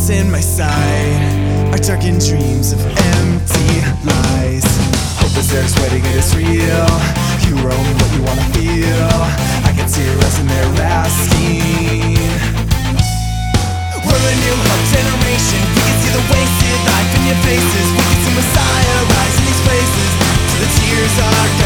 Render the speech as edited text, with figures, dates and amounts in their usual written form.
in my sight are darkened dreams of empty lies. Hope is there sweating, it is real. You are only what you wanna feel. I can see your eyes and they're asking. We're a new hope generation. We can see the wasted life in your faces. We can see Messiah rise in these places. So the tears are